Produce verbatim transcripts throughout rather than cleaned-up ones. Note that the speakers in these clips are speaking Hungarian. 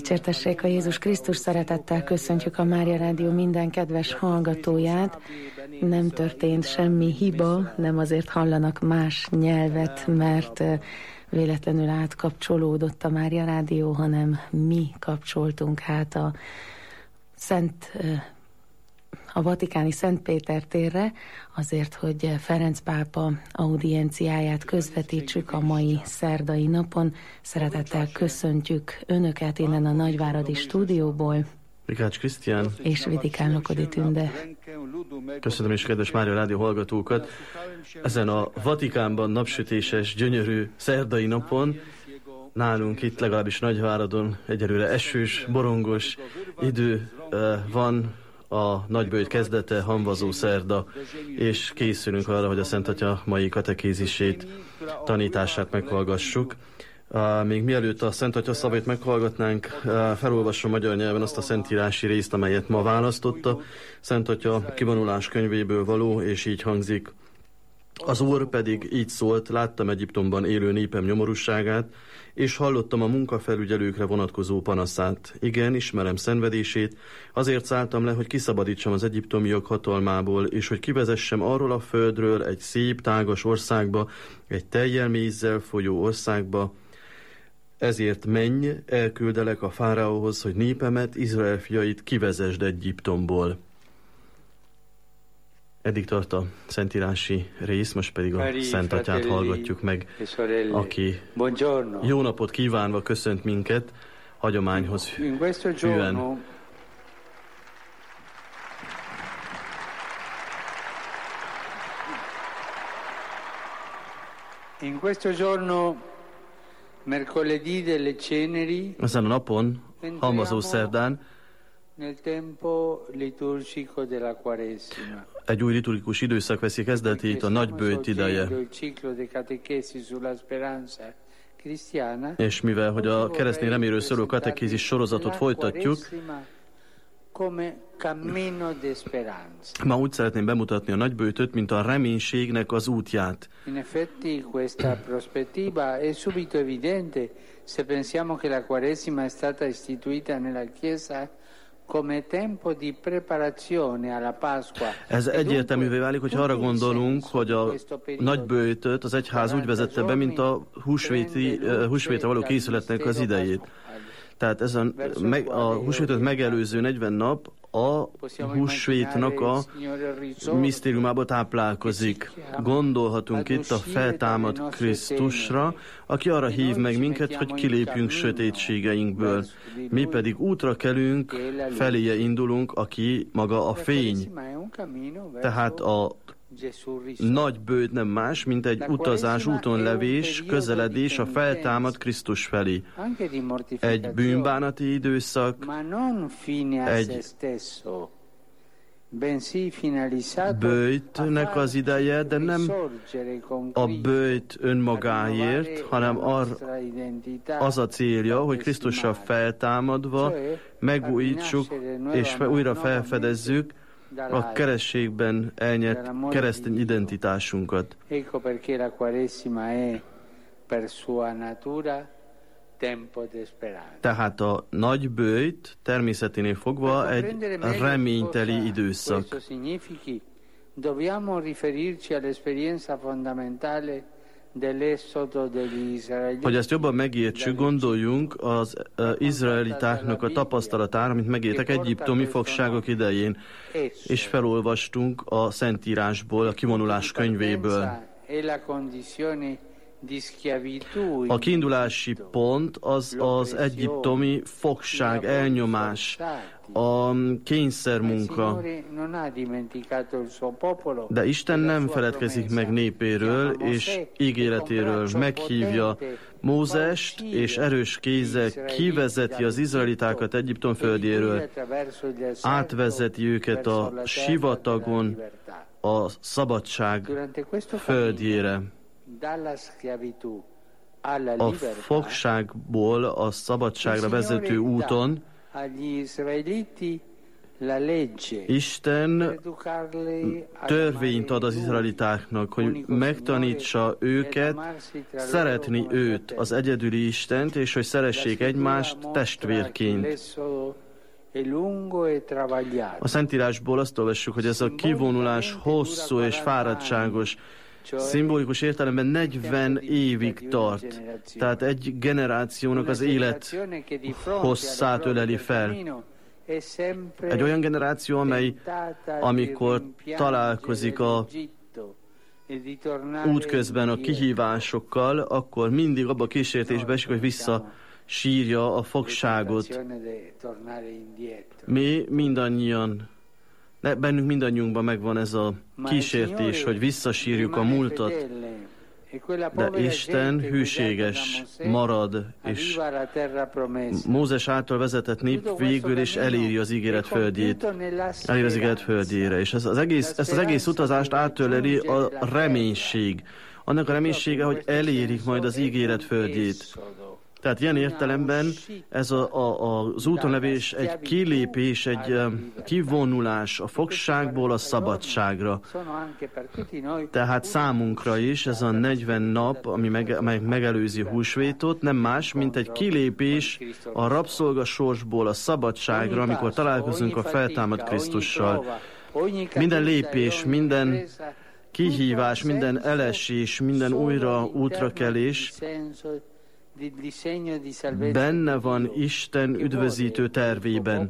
Dicsértessék a Jézus Krisztus, szeretettel köszöntjük a Mária Rádió minden kedves hallgatóját. Nem történt semmi hiba, nem azért hallanak más nyelvet, mert véletlenül átkapcsolódott a Mária Rádió, hanem mi kapcsoltunk át a Szent a vatikáni Szent Péter térre, azért, hogy Ferenc pápa audienciáját közvetítsük a mai szerdai napon. Szeretettel köszöntjük Önöket innen a Nagyváradi stúdióból. Mikács Krisztián és Vidikán Lokodi Tünde. Köszönöm is kedves Mária Rádió hallgatókat. Ezen a Vatikánban napsütéses, gyönyörű szerdai napon nálunk itt legalábbis Nagyváradon egyelőre esős, borongos idő van, a nagyböjt kezdete, hamvazó szerda, és készülünk arra, hogy a Szent Atya mai katekézisét, tanítását meghallgassuk. Még mielőtt a Szent Atya szavait meghallgatnánk, felolvasom magyar nyelven azt a szentírási részt, amelyet ma választotta. Szent Atya kivonulás könyvéből való, és így hangzik. Az Úr pedig így szólt: láttam Egyiptomban élő népem nyomorúságát, és hallottam a munkafelügyelőkre vonatkozó panaszát. Igen, ismerem szenvedését, azért szálltam le, hogy kiszabadítsam az egyiptomiak hatalmából, és hogy kivezessem arról a földről egy szép, tágas országba, egy tejjel mézzel folyó országba. Ezért menj, elküldelek a fáraóhoz, hogy népemet, Izrael fiait kivezesd Egyiptomból. Eddig tart a szentírási rész, most pedig a Szent Atyát hallgatjuk meg, aki jó napot kívánva köszönt minket, hagyományhoz hűen. In questo giorno, mercoledì delle ceneri, ezen a napon, hamvazó szerdán, nel tempo liturgico della Quaresima. Egy új liturgikus időszak veszi kezdetét, a nagyböjt ideje. És mivel, hogy a keresztény reményről szóló katekézis sorozatot folytatjuk, ma úgy szeretném bemutatni a nagyböjtöt, mint a reménységnek az útját. In effetti questa prospettiva è subito evidente se pensiamo che la Quaresima è stata istituita nella Chiesa. Ez egyértelművé válik, hogy arra gondolunk, hogy a nagyböjtöt az egyház úgy vezette be, mint a húsvéti, húsvétre való készületnek az idejét. Tehát ez a, meg, a húsvétot megelőző negyven nap a húsvétnak a misztériumába táplálkozik. Gondolhatunk itt a feltámad Krisztusra, aki arra hív meg minket, hogy kilépjünk sötétségeinkből. Mi pedig útra kelünk, feléje indulunk, aki maga a fény. Tehát a nagy böjt nem más, mint egy utazás, úton levés, közeledés a feltámad Krisztus felé. Egy bűnbánati időszak, egy böjtnek az ideje, de nem a böjt önmagáért, hanem ar, az a célja, hogy Krisztussal feltámadva megújítsuk és újra felfedezzük a kerességben elnyert keresztény identitásunkat. Ecco perché la Quaresima è per sua natura tempo di speranza. Tehát a nagy böjt természeténél fogva egy reményteli időszak. Questo significa dobbiamo riferirci all'esperienza fondamentale. Hogy ezt jobban megértsük, gondoljunk az uh, izraelitáknak a tapasztalatára, amit megéltek egyiptomi fogságok idején, és felolvastunk a Szentírásból, a kivonulás könyvéből. A kiindulási pont az az egyiptomi fogság, elnyomás, a kényszermunka. De Isten nem feledkezik meg népéről és ígéretéről. Meghívja Mózest, és erős kézzel kivezeti az izraelitákat Egyiptom földjéről. Átvezeti őket a sivatagon a szabadság földjére. A fogságból a szabadságra vezető úton Isten törvényt ad az izraelitáknak, hogy megtanítsa őket szeretni őt, az egyedüli Istent, és hogy szeressék egymást testvérként. A Szentírásból azt olvassuk, hogy ez a kivonulás hosszú és fáradtságos, szimbolikus értelemben negyven évig tart. Tehát egy generációnak az élet hosszát öleli fel. Egy olyan generáció, amely amikor találkozik a útközben a kihívásokkal, akkor mindig abba a kísértésbe esik, hogy vissza sírja a fogságot. Mi mindannyian, bennünk mindannyiunkban megvan ez a kísértés, hogy visszasírjuk a múltat, de Isten hűséges marad, és Mózes által vezetett nép végül is eléri az ígéret földjét, eléri az ígéret földjére, és ez az egész, ezt az egész utazást átöleli a reménység. Annak a reménysége, hogy elérik majd az ígéret földjét. Tehát ilyen értelemben ez a, a, az útonlevés egy kilépés, egy kivonulás a fogságból a szabadságra. Tehát számunkra is ez a negyven nap, ami meg, meg, megelőzi húsvétot, nem más, mint egy kilépés a rabszolgasorsból a szabadságra, amikor találkozunk a feltámadt Krisztussal. Minden lépés, minden kihívás, minden elesés, minden újra útrakelés benne van Isten üdvözítő tervében,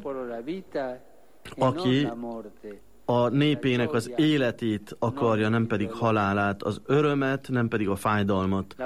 aki a népének az életét akarja, nem pedig halálát, az örömet, nem pedig a fájdalmat.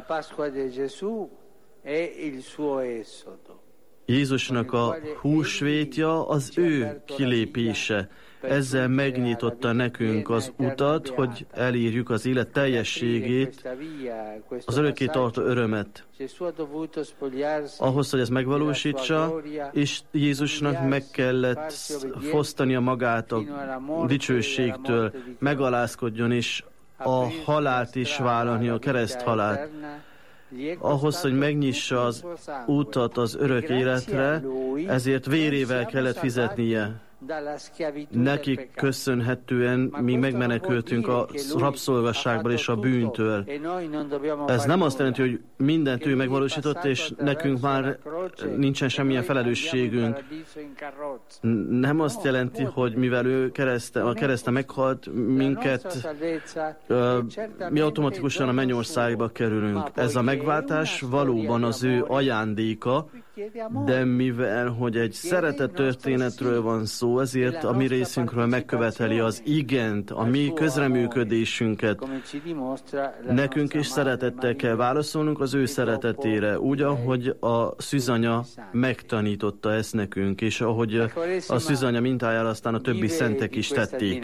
Jézusnak a húsvétja az ő kilépése. Ezzel megnyitotta nekünk az utat, hogy elérjük az élet teljességét, az örökké tartó örömet. Ahhoz, hogy ezt megvalósítsa, és Jézusnak meg kellett fosztania magát a dicsőségtől, megalázkodjon, és a halált is vállalni, a kereszthalált. Ahhoz, hogy megnyissa az utat az örök életre, ezért vérével kellett fizetnie. Nekik köszönhetően mi megmenekültünk a rabszolgasságból és a bűntől. Ez nem azt jelenti, hogy mindent ő megvalósított, és nekünk már nincsen semmilyen felelősségünk. Nem azt jelenti, hogy mivel ő kereszte, a kereszten meghalt, minket mi automatikusan a mennyországba kerülünk. Ez a megváltás valóban az ő ajándéka, de mivel, hogy egy szeretet történetről van szó, ezért a mi részünkről megköveteli az igent, a mi közreműködésünket. Nekünk is szeretettel kell válaszolnunk az ő szeretetére, úgy, ahogy a szűzanya megtanította ezt nekünk, és ahogy a szűzanya mintájára aztán a többi szentek is tették.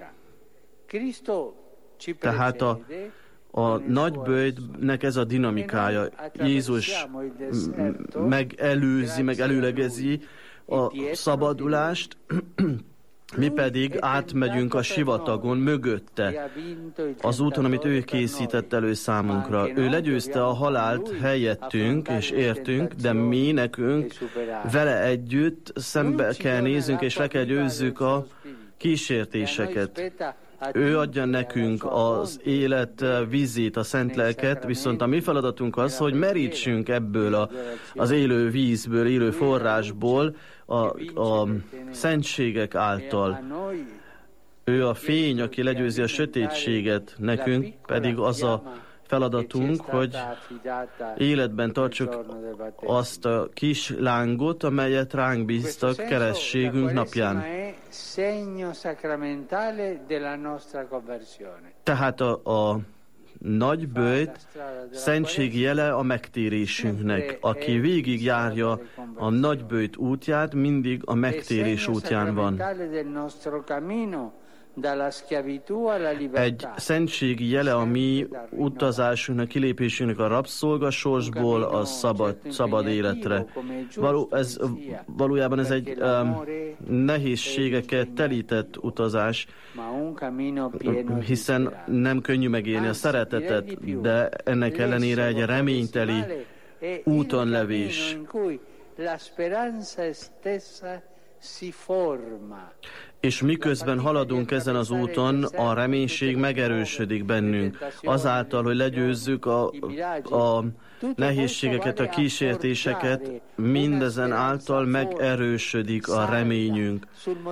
Tehát a A nagyböjtnek ez a dinamikája. Jézus megelőzi, meg előlegezi a szabadulást, mi pedig átmegyünk a sivatagon mögötte, az úton, amit ő készített elő számunkra. Ő legyőzte a halált helyettünk és értünk, de mi nekünk vele együtt szembe kell néznünk, és le kell győzzük a kísértéseket. Ő adja nekünk az élet vízét, a szent lelket, viszont a mi feladatunk az, hogy merítsünk ebből a, az élő vízből, élő forrásból a, a szentségek által. Ő a fény, aki legyőzi a sötétséget, nekünk pedig az a feladatunk, hogy életben tartsuk azt a kis lángot, amelyet ránk bíztak keresztségünk napján. Tehát a, a nagyböjt szentségi jele a megtérésünknek. Aki végig járja a nagyböjt útját, mindig a megtérés útján van. Egy szentségi jele a mi utazásunknak, kilépésünknek a rabszolgasorsból a szabad, szabad életre. Való, ez, valójában ez egy um, nehézségekkel telített utazás, hiszen nem könnyű megélni a szeretetet, de ennek ellenére egy reményteli útonlevés. És miközben haladunk ezen az úton, a reménység megerősödik bennünk. Azáltal, hogy legyőzzük a, a nehézségeket, a kísértéseket, mindezen által megerősödik a reményünk.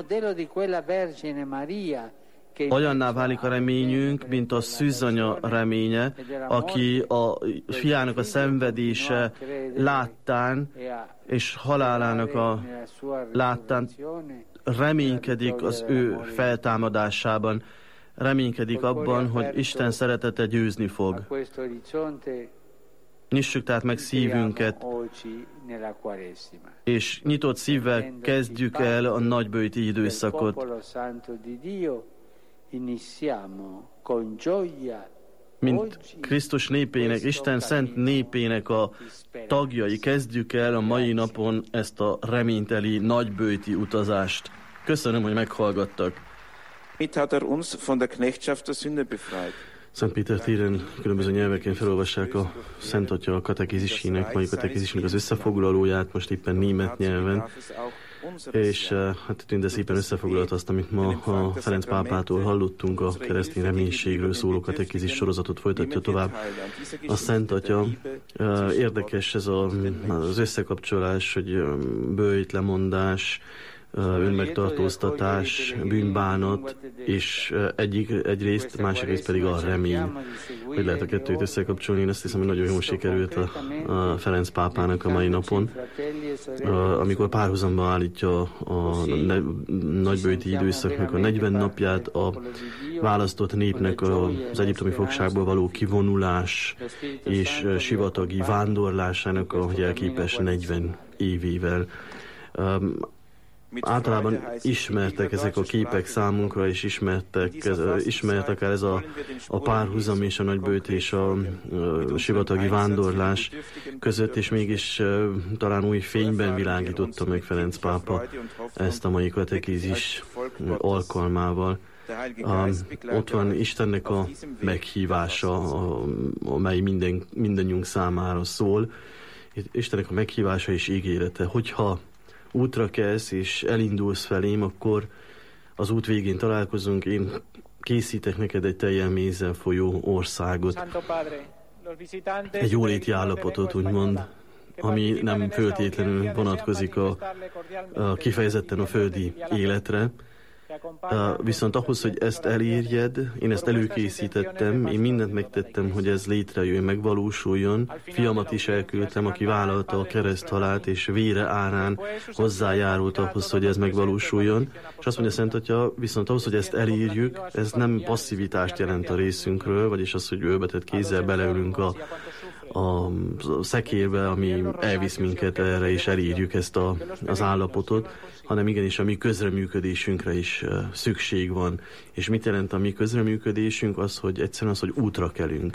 Olyanná válik a reményünk, mint a szűzanya reménye, aki a fiának a szenvedése láttán és halálának a láttán reménykedik az ő feltámadásában, reménykedik abban, hogy Isten szeretete győzni fog. Nyissuk tehát meg szívünket, és nyitott szívvel kezdjük el a nagyböjti időszakot. Mint Krisztus népének, Isten szent népének a tagjai, kezdjük el a mai napon ezt a reményteli nagyböjti utazást. Köszönöm, hogy meghallgattak. Mit hat er uns von der Knechtschaft der Sünde befreit? Szent Péter téren különböző nyelveken felolvassák a Szent Atya a katekézisének, mai katekézisének az összefoglalóját, most éppen német nyelven. És hát tűnde szépen összefoglalt azt, amit ma a Ferenc pápától hallottunk, a keresztény reménységről szóló katekézis sorozatot folytatja tovább. A Szent Atya, érdekes ez a, az összekapcsolás, hogy böjt, lemondás, önmegtartóztatás, bűnbánat, és egyik, egyrészt, másrészt pedig a remény. Hogy lehet a kettőt összekapcsolni? Én azt hiszem, hogy nagyon jól sikerült a, a Ferenc pápának a mai napon, a, amikor párhuzamba állítja a ne, nagyböjti időszaknak a negyven napját, a választott népnek az egyiptomi fogságból való kivonulás és sivatagi vándorlásának a jelképes negyven évével. Általában ismertek ezek a képek számunkra, és ismertek, ez, ismert akár ez a, a párhuzam és a nagyböjt és a, a sivatagi vándorlás között, és mégis uh, talán új fényben világította meg Ferenc pápa ezt a mai katekézis alkalmával. Uh, ott van Istennek a meghívása, a, amely minden, mindannyiunk számára szól. Istennek a meghívása és ígérete, hogyha útra kelsz és elindulsz felém, akkor az út végén találkozunk, én készítek neked egy tejjel mézzel folyó országot. Egy jóléti állapotot, úgymond, ami nem föltétlenül vonatkozik a, a kifejezetten a földi életre. Uh, viszont ahhoz, hogy ezt elérjed, én ezt előkészítettem, én mindent megtettem, hogy ez létrejöjjön, megvalósuljon. Fiamat is elküldtem, aki vállalta a kereszthalált, és vére árán hozzájárult ahhoz, hogy ez megvalósuljon. És azt mondja Szent Atya, viszont ahhoz, hogy ezt elérjük, ez nem passzivitást jelent a részünkről, vagyis az, hogy ölbetett kézzel beleülünk a a szekérbe, ami elvisz minket erre, és elírjuk ezt a, az állapotot, hanem igenis a mi közreműködésünkre is uh, szükség van. És mit jelent a mi közreműködésünk? Az, hogy egyszerűen az, hogy útra kelünk.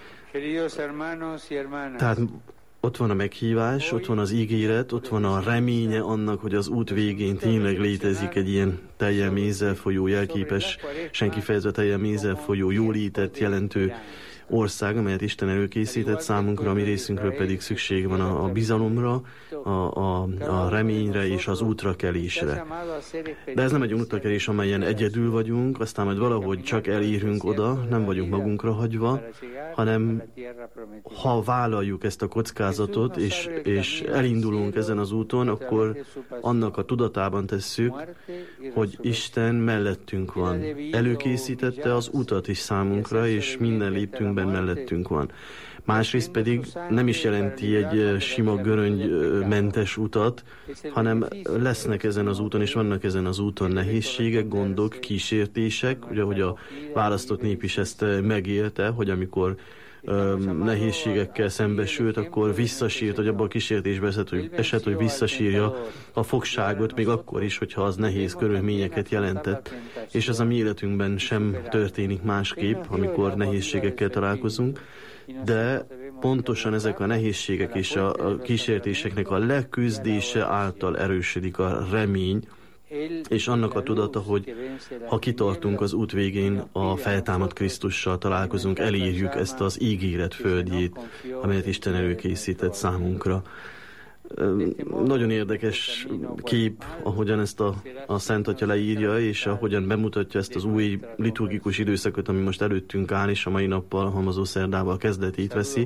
Tehát ott van a meghívás, ott van az ígéret, ott van a reménye annak, hogy az út végén tényleg létezik egy ilyen tejjel mézzel folyó, jelképes, senki fejezve tejjel mézzel folyó, jólétet jelentő ország, amelyet Isten előkészített számunkra, a mi részünkről pedig szükség van a, a bizalomra, a, a, a reményre és az útrakelésre. De ez nem egy útrakelés, amelyen egyedül vagyunk, aztán majd valahogy csak elérünk oda, nem vagyunk magunkra hagyva, hanem ha vállaljuk ezt a kockázatot, és, és elindulunk ezen az úton, akkor annak a tudatában tesszük, hogy Isten mellettünk van. Előkészítette az utat is számunkra, és minden léptünkben mellettünk van. Másrészt pedig nem is jelenti egy sima göröngymentes utat, hanem lesznek ezen az úton, és vannak ezen az úton nehézségek, gondok, kísértések, ugye, hogy a választott nép is ezt megélte, hogy amikor nehézségekkel szembesült, akkor visszasírt, hogy abban a kísértésben esett, hogy, esett, hogy visszasírja a fogságot, még akkor is, hogyha az nehéz körülményeket jelentett. És ez a mi életünkben sem történik másképp, amikor nehézségekkel találkozunk, de pontosan ezek a nehézségek és a kísértéseknek a leküzdése által erősödik a remény, és annak a tudata, hogy ha kitartunk az út végén, a feltámadt Krisztussal találkozunk, elérjük ezt az ígéret földjét, amelyet Isten előkészített számunkra. Nagyon érdekes kép, ahogyan ezt a, a Szent Atya leírja, és ahogyan bemutatja ezt az új liturgikus időszakot, ami most előttünk áll, és a mai nappal, a Hamazó Szerdával kezdetét veszi.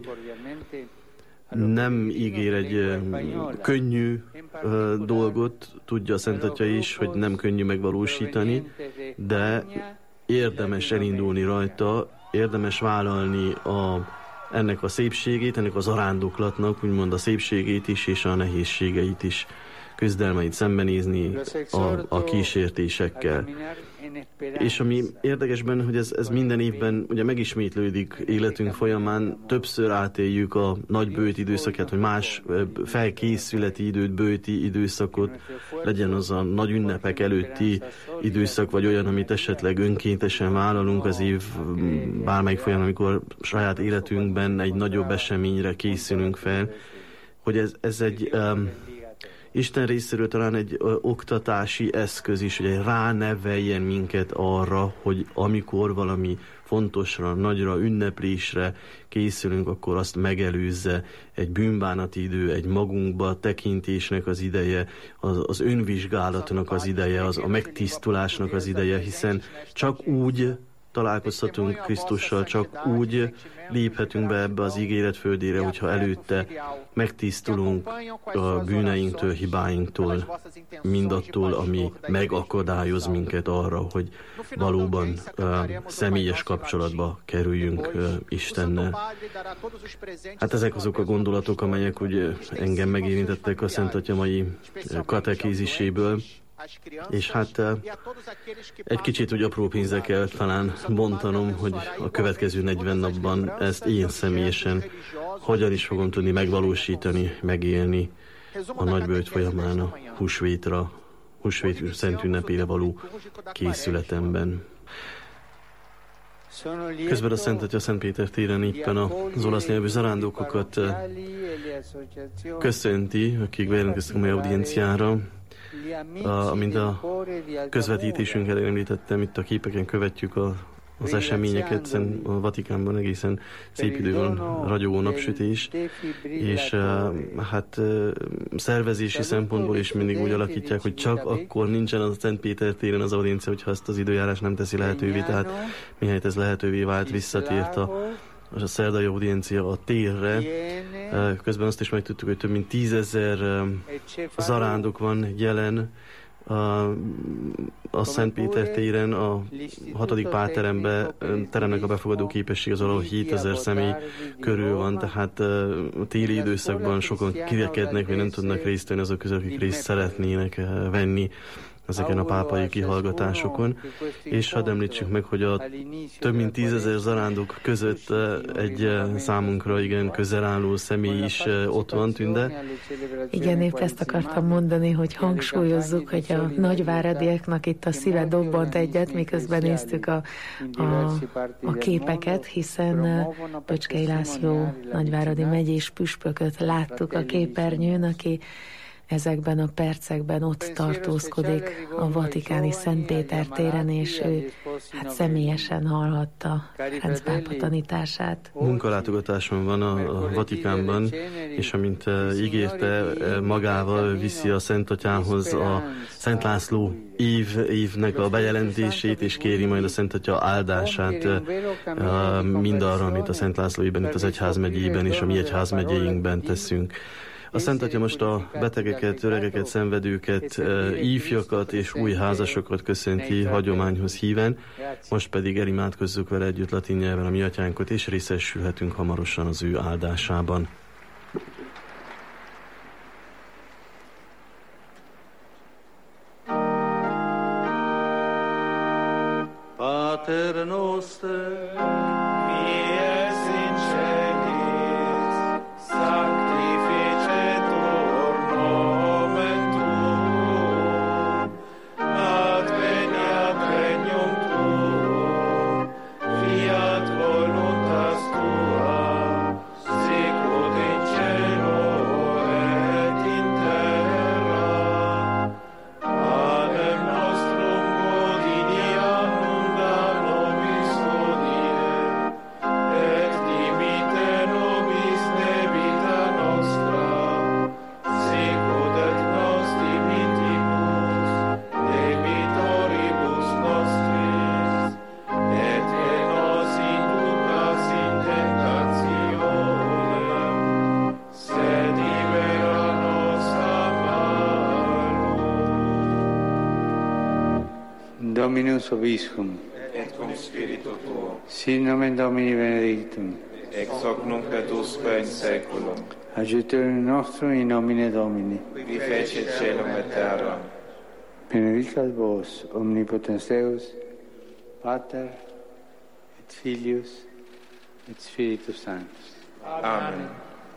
Nem ígér egy könnyű dolgot, tudja a Szent Atya is, hogy nem könnyű megvalósítani, de érdemes elindulni rajta, érdemes vállalni a, ennek a szépségét, ennek az arándoklatnak, úgymond a szépségét is, és a nehézségeit is, küzdelmeit szembenézni a, a kísértésekkel. És ami érdekes benne, hogy ez, ez minden évben ugye megismétlődik életünk folyamán, többször átéljük a nagy bőt időszakát, vagy más felkészületi időt, bőti időszakot, legyen az a nagy ünnepek előtti időszak, vagy olyan, amit esetleg önkéntesen vállalunk az év bármelyik folyamán, amikor saját életünkben egy nagyobb eseményre készülünk fel, hogy ez, ez egy... Um, Isten részéről talán egy ö, oktatási eszköz is, hogy ráneveljen minket arra, hogy amikor valami fontosra, nagyra, ünneplésre készülünk, akkor azt megelőzze egy bűnbánati idő, egy magunkba tekintésnek az ideje, az, az önvizsgálatnak az ideje, az a megtisztulásnak az ideje, hiszen csak úgy találkozhatunk Krisztussal, csak úgy léphetünk be ebbe az ígéret földére, hogyha előtte megtisztulunk a bűneinktől, hibáinktól, mindattól, ami megakadályoz minket arra, hogy valóban uh, személyes kapcsolatba kerüljünk uh, Istennel. Hát ezek azok a gondolatok, amelyek úgy engem megérintettek a Szent Atya mai katekéziséből. És hát egy kicsit úgy apró pénzekkel talán bontanom, hogy a következő negyven napban ezt én személyesen hogyan is fogom tudni megvalósítani, megélni a nagybőjt folyamán a húsvétra, húsvét szent ünnepére való készületemben. Közben a Szent Atya Szent Péter téren éppen az olasz nyelvű zarándokokat köszönti, akik bejelentkeztek a mai audienciára. A, amint a közvetítésünkkel említettem, itt a képeken követjük a, az eseményeket, a Vatikánban egészen szép idő van, ragyogó napsütés, és hát szervezési szempontból is mindig úgy alakítják, hogy csak akkor nincsen az a Szent Péter téren az audiencia, hogyha azt az időjárás nem teszi lehetővé, tehát mihelyt ez lehetővé vált, visszatért a a szerdai audiencia a térre. Közben azt is megtudtuk, hogy több mint tízezer zarándok van jelen a, a Szent Péter téren, a hatodik pálteremben, teremnek a befogadó képesség az valahol hétezer személy körül van, tehát a téli időszakban sokan kirekednek, vagy nem tudnak részt venni azok közül, akik részt szeretnének venni ezeken a pápai kihallgatásokon, és hadd említsük meg, hogy a több mint tízezer zarándok között egy számunkra igen közel álló személy is ott van, Tünde. Igen, épp ezt akartam mondani, hogy hangsúlyozzuk, hogy a nagyváradiaknak itt a szíve dobbant egyet, miközben néztük a, a, a képeket, hiszen Pöcskei László nagyváradi megyés püspököt láttuk a képernyőn, aki ezekben a percekben ott tartózkodik a vatikáni Szent Péter téren, és ő hát személyesen hallhatta Ferenc pápa tanítását. Munkalátogatáson van a, a Vatikánban, és amint uh, ígérte, uh, magával viszi a Szent Atyához a Szent László év, évnek a bejelentését, és kéri majd a Szent Atya áldását uh, mindarra, amit a Szent László évben, itt az egyházmegyében és a mi egyházmegyeinkben teszünk. A Szent Atya most a betegeket, öregeket, szenvedőket, ifjakat és új házasokat köszönti hagyományhoz híven, most pedig elimádkozzuk vele együtt latin nyelven a mi atyánkot, és részesülhetünk hamarosan az ő áldásában. Pater noster, qui es in celis, sanctificetur nomen tuum, adveniat regnum tuum, fiat voluntas tua, sicut in cielo et in terra. Panem nostrum quotidianum da nobis hodie, Dominus Vobiscum, et cum spiritu tuo, sin nomen Domini benedictum, ex hoc nunc et usque in saeculum, aiuterium nostrum in nomine Domini, qui fecit caelum et terram, benedicat vos, omnipotens Deus, Pater, et Filius, et Spiritus Sanctus. Amen.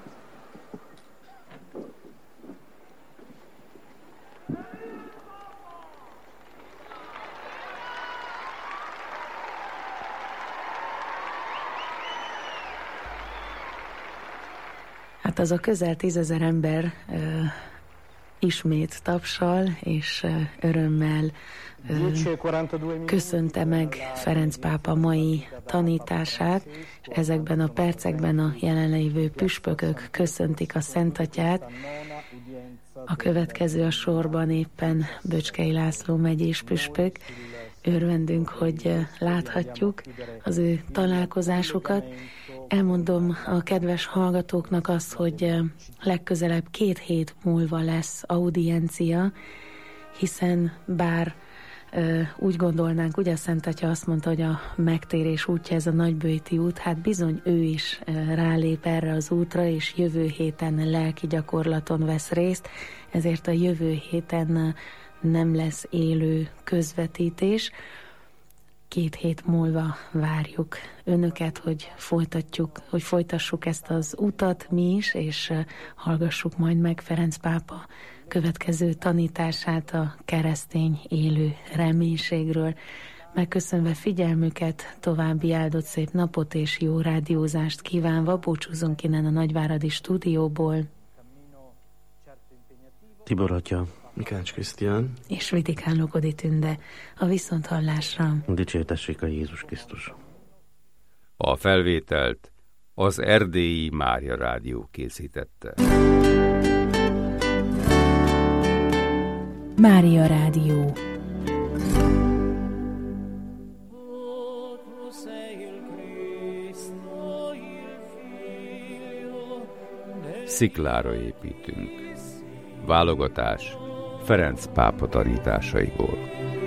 Hát az a közel tízezer ember ö, ismét tapsal, és ö, örömmel ö, köszönte meg Ferenc pápa mai tanítását, és ezekben a percekben a jelenlévő püspökök köszöntik a Szent Atyát. A következő a sorban éppen Böcskei László megyés püspök. Örvendünk, hogy láthatjuk az ő találkozásukat. Elmondom a kedves hallgatóknak azt, hogy legközelebb két hét múlva lesz audiencia, hiszen bár úgy gondolnánk, ugye a Szent Atya azt mondta, hogy a megtérés útja ez a Nagyböjti út, hát bizony ő is rálép erre az útra, és jövő héten lelki gyakorlaton vesz részt, ezért a jövő héten nem lesz élő közvetítés. Két hét múlva várjuk önöket, hogy folytatjuk, hogy folytassuk ezt az utat mi is, és hallgassuk majd meg Ferenc pápa következő tanítását a keresztény élő reménységről. Megköszönve figyelmüket, további áldott szép napot és jó rádiózást kívánva búcsúzunk innen a Nagyváradi stúdióból. Tibor atya, Mikács Krisztián és Vitikán Logodi Tünde. A viszonthallásra. Dicsértessék a Jézus Krisztus. A felvételt az Erdélyi Mária Rádió készítette. Mária Rádió. Sziklára építünk. Válogatás Ferenc pápa tanításaiból.